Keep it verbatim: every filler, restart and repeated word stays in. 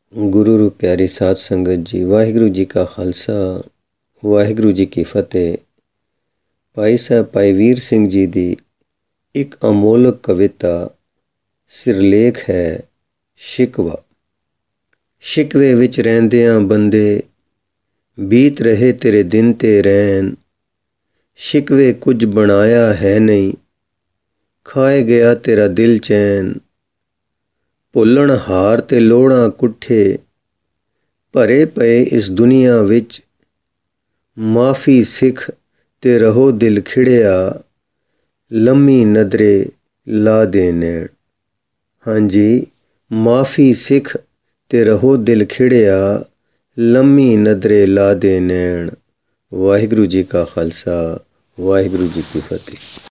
ਗੁਰੂ ਰੂ ਪਿਆਰੀ ਸਾਧ ਸੰਗਤ ਜੀ, ਵਾਹਿਗੁਰੂ ਜੀ ਕਾ ਖਾਲਸਾ, ਵਾਹਿਗੁਰੂ ਜੀ ਕੀ ਫਤਿਹ। ਭਾਈ ਸਾਹਿਬ ਭਾਈ ਵੀਰ ਸਿੰਘ ਜੀ ਦੀ ਇੱਕ ਅਮੋਲਕ ਕਵਿਤਾ ਸਿਰਲੇਖ ਹੈ ਸ਼ਿਕਵਾ। ਸ਼ਿਕਵੇ ਵਿੱਚ ਰਹਿੰਦਿਆਂ ਬੰਦੇ ਬੀਤ ਰਹੇ ਤੇਰੇ ਦਿਨ ਤੇ ਰੈਣ, ਸ਼ਿਕਵੇ ਕੁਝ ਬਣਾਇਆ ਹੈ ਨਹੀਂ, ਖਾਏ ਗਿਆ ਤੇਰਾ ਦਿਲ ਚੈਨ। ਭੁੱਲਣ ਹਾਰ ਤੇ ਲੋੜਾਂ ਕੁੱਠੇ ਭਰੇ ਪਏ ਇਸ ਦੁਨੀਆ ਵਿੱਚ, ਮਾਫੀ ਸਿੱਖ ਤੇ ਰਹੋ ਦਿਲ ਖਿੜਿਆ, ਲੰਮੀ ਨਦਰੇ ਲਾ ਦੇ ਨੈਣ। ਹਾਂਜੀ, ਮਾਫੀ ਸਿੱਖ ਤੇ ਰਹੋ ਦਿਲ ਖਿੜਿਆ, ਲੰਮੀ ਨਦਰੇ ਲਾ ਦੇ ਨੈਣ। ਵਾਹਿਗੁਰੂ ਜੀ ਕਾ ਖਾਲਸਾ, ਵਾਹਿਗੁਰੂ ਜੀ ਕੀ ਫਤਿਹ।